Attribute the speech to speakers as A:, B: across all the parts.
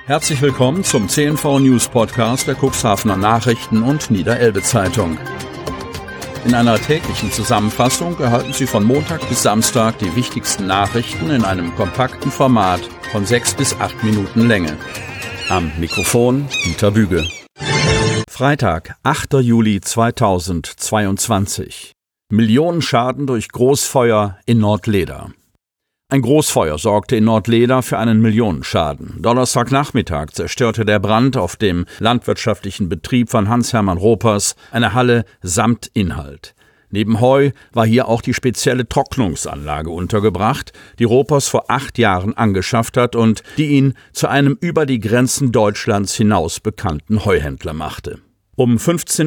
A: Herzlich willkommen zum CNV News Podcast der Cuxhavener Nachrichten und Niederelbe-Zeitung. In einer täglichen Zusammenfassung erhalten Sie von Montag bis Samstag die wichtigsten Nachrichten in einem kompakten Format von 6 bis 8 Minuten Länge. Am Mikrofon Dieter Büge. Freitag, 8. Juli 2022. Millionenschaden durch Großfeuer in Nordleda. Ein Großfeuer sorgte in Nordleda für einen Millionenschaden. Donnerstagnachmittag zerstörte der Brand auf dem landwirtschaftlichen Betrieb von Hans-Hermann Ropers eine Halle samt Inhalt. Neben Heu war hier auch die spezielle Trocknungsanlage untergebracht, die Ropers vor 8 Jahren angeschafft hat und die ihn zu einem über die Grenzen Deutschlands hinaus bekannten Heuhändler machte. Um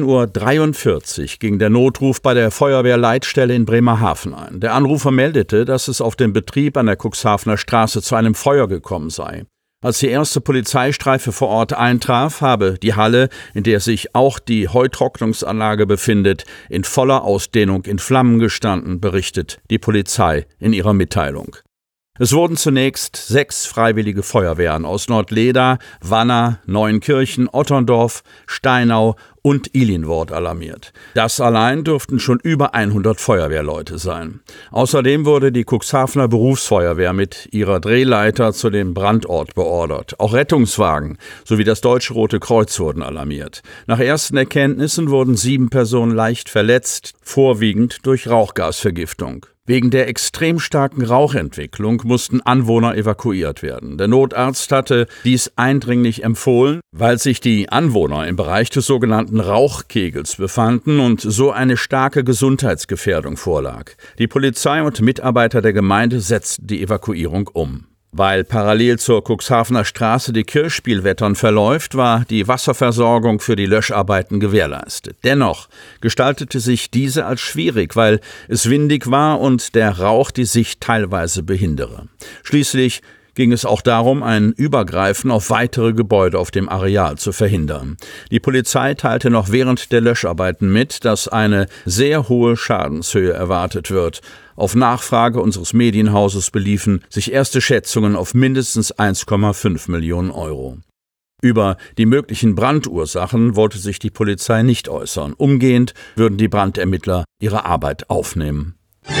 A: 15:43 Uhr ging der Notruf bei der Feuerwehrleitstelle in Bremerhaven ein. Der Anrufer meldete, dass es auf dem Betrieb an der Cuxhavener Straße zu einem Feuer gekommen sei. Als die erste Polizeistreife vor Ort eintraf, habe die Halle, in der sich auch die Heutrocknungsanlage befindet, in voller Ausdehnung in Flammen gestanden, berichtet die Polizei in ihrer Mitteilung. Es wurden zunächst 6 freiwillige Feuerwehren aus Nordleda, Wanner, Neuenkirchen, Otterndorf, Steinau und Ilinwort alarmiert. Das allein dürften schon über 100 Feuerwehrleute sein. Außerdem wurde die Cuxhavener Berufsfeuerwehr mit ihrer Drehleiter zu dem Brandort beordert. Auch Rettungswagen sowie das Deutsche Rote Kreuz wurden alarmiert. Nach ersten Erkenntnissen wurden 7 Personen leicht verletzt, vorwiegend durch Rauchgasvergiftung. Wegen der extrem starken Rauchentwicklung mussten Anwohner evakuiert werden. Der Notarzt hatte dies eindringlich empfohlen, weil sich die Anwohner im Bereich des sogenannten Rauchkegels befanden und so eine starke Gesundheitsgefährdung vorlag. Die Polizei und Mitarbeiter der Gemeinde setzten die Evakuierung um. Weil parallel zur Cuxhavener Straße die Kirchspielwettern verläuft, war die Wasserversorgung für die Löscharbeiten gewährleistet. Dennoch gestaltete sich diese als schwierig, weil es windig war und der Rauch die Sicht teilweise behindere. Schließlich ging es auch darum, ein Übergreifen auf weitere Gebäude auf dem Areal zu verhindern. Die Polizei teilte noch während der Löscharbeiten mit, dass eine sehr hohe Schadenshöhe erwartet wird. Auf Nachfrage unseres Medienhauses beliefen sich erste Schätzungen auf mindestens 1,5 Millionen Euro. Über die möglichen Brandursachen wollte sich die Polizei nicht äußern. Umgehend würden die Brandermittler ihre Arbeit aufnehmen.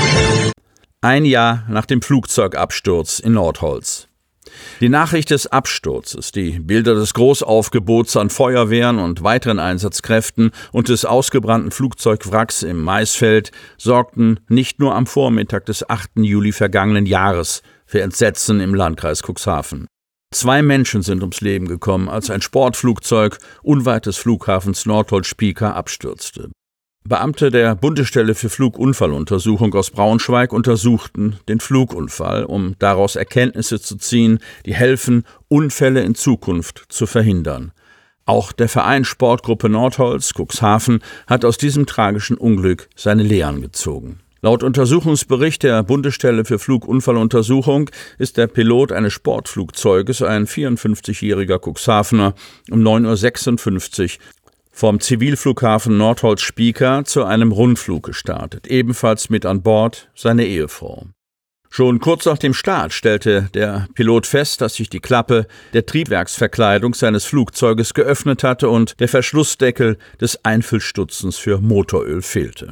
A: Ein Jahr nach dem Flugzeugabsturz in Nordholz. Die Nachricht des Absturzes, die Bilder des Großaufgebots an Feuerwehren und weiteren Einsatzkräften und des ausgebrannten Flugzeugwracks im Maisfeld sorgten nicht nur am Vormittag des 8. Juli vergangenen Jahres für Entsetzen im Landkreis Cuxhaven. 2 Menschen sind ums Leben gekommen, als ein Sportflugzeug unweit des Flughafens Nordholz-Spieker abstürzte. Beamte der Bundesstelle für Flugunfalluntersuchung aus Braunschweig untersuchten den Flugunfall, um daraus Erkenntnisse zu ziehen, die helfen, Unfälle in Zukunft zu verhindern. Auch der Verein Sportgruppe Nordholz Cuxhaven hat aus diesem tragischen Unglück seine Lehren gezogen. Laut Untersuchungsbericht der Bundesstelle für Flugunfalluntersuchung ist der Pilot eines Sportflugzeuges, ein 54-jähriger Cuxhavener, um 9:56 Uhr vom Zivilflughafen Nordholz-Spieker zu einem Rundflug gestartet, ebenfalls mit an Bord seine Ehefrau. Schon kurz nach dem Start stellte der Pilot fest, dass sich die Klappe der Triebwerksverkleidung seines Flugzeuges geöffnet hatte und der Verschlussdeckel des Einfüllstutzens für Motoröl fehlte.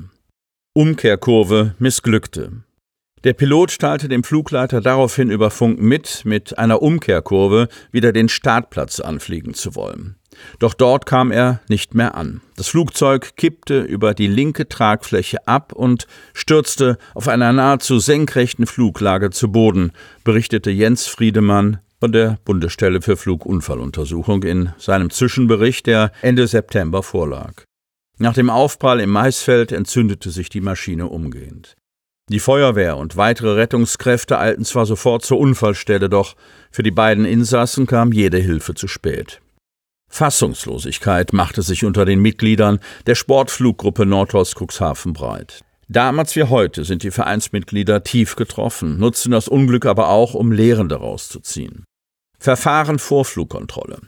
A: Umkehrkurve missglückte. Der Pilot teilte dem Flugleiter daraufhin über Funk mit einer Umkehrkurve wieder den Startplatz anfliegen zu wollen. Doch dort kam er nicht mehr an. Das Flugzeug kippte über die linke Tragfläche ab und stürzte auf einer nahezu senkrechten Fluglage zu Boden, berichtete Jens Friedemann von der Bundesstelle für Flugunfalluntersuchung in seinem Zwischenbericht, der Ende September vorlag. Nach dem Aufprall im Maisfeld entzündete sich die Maschine umgehend. Die Feuerwehr und weitere Rettungskräfte eilten zwar sofort zur Unfallstelle, doch für die beiden Insassen kam jede Hilfe zu spät. Fassungslosigkeit machte sich unter den Mitgliedern der Sportfluggruppe Nordholz Cuxhaven breit. Damals wie heute sind die Vereinsmitglieder tief getroffen, nutzen das Unglück aber auch, um Lehren daraus zu ziehen. Verfahren vor Flugkontrolle.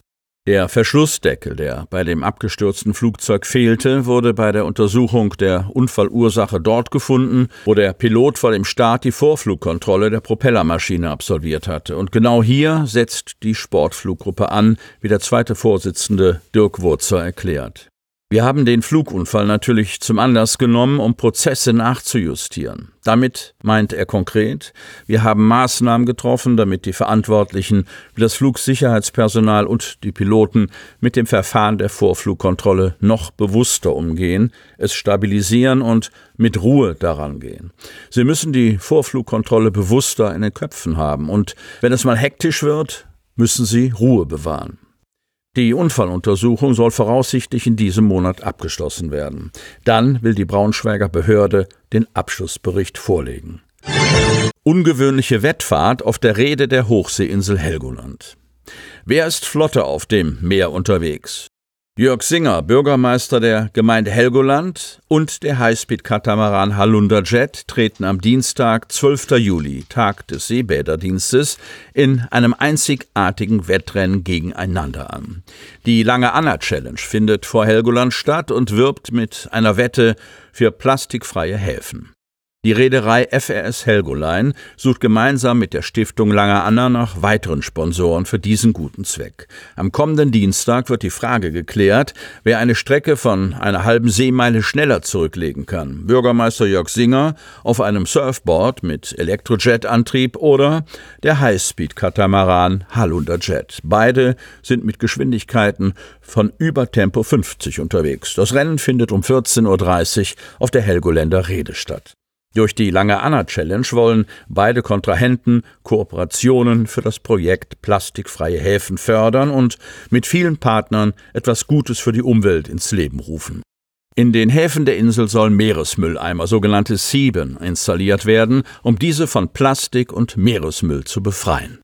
A: Der Verschlussdeckel, der bei dem abgestürzten Flugzeug fehlte, wurde bei der Untersuchung der Unfallursache dort gefunden, wo der Pilot vor dem Start die Vorflugkontrolle der Propellermaschine absolviert hatte. Und genau hier setzt die Sportfluggruppe an, wie der zweite Vorsitzende Dirk Wurzer erklärt. Wir haben den Flugunfall natürlich zum Anlass genommen, um Prozesse nachzujustieren. Damit meint er konkret, wir haben Maßnahmen getroffen, damit die Verantwortlichen wie das Flugsicherheitspersonal und die Piloten mit dem Verfahren der Vorflugkontrolle noch bewusster umgehen, es stabilisieren und mit Ruhe daran gehen. Sie müssen die Vorflugkontrolle bewusster in den Köpfen haben und wenn es mal hektisch wird, müssen sie Ruhe bewahren. Die Unfalluntersuchung soll voraussichtlich in diesem Monat abgeschlossen werden. Dann will die Braunschweiger Behörde den Abschlussbericht vorlegen. Ungewöhnliche Wettfahrt auf der Reede der Hochseeinsel Helgoland. Wer ist flotter auf dem Meer unterwegs? Jörg Singer, Bürgermeister der Gemeinde Helgoland, und der Highspeed-Katamaran Hallunder Jet treten am Dienstag, 12. Juli, Tag des Seebäderdienstes, in einem einzigartigen Wettrennen gegeneinander an. Die Lange Anna Challenge findet vor Helgoland statt und wirbt mit einer Wette für plastikfreie Häfen. Die Reederei FRS Helgoline sucht gemeinsam mit der Stiftung Lange Anna nach weiteren Sponsoren für diesen guten Zweck. Am kommenden Dienstag wird die Frage geklärt, wer eine Strecke von einer halben Seemeile schneller zurücklegen kann. Bürgermeister Jörg Singer auf einem Surfboard mit Elektrojet-Antrieb oder der Highspeed-Katamaran Hallunder Jet. Beide sind mit Geschwindigkeiten von über Tempo 50 unterwegs. Das Rennen findet um 14:30 Uhr auf der Helgoländer Reede statt. Durch die Lange Anna Challenge wollen beide Kontrahenten Kooperationen für das Projekt Plastikfreie Häfen fördern und mit vielen Partnern etwas Gutes für die Umwelt ins Leben rufen. In den Häfen der Insel sollen Meeresmülleimer, sogenannte Sieben, installiert werden, um diese von Plastik und Meeresmüll zu befreien.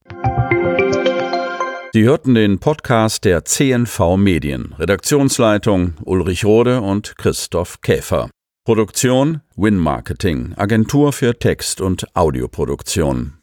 A: Sie hörten den Podcast der CNV Medien. Redaktionsleitung Ulrich Rode und Christoph Käfer. Produktion Win Marketing, Agentur für Text- und Audioproduktion.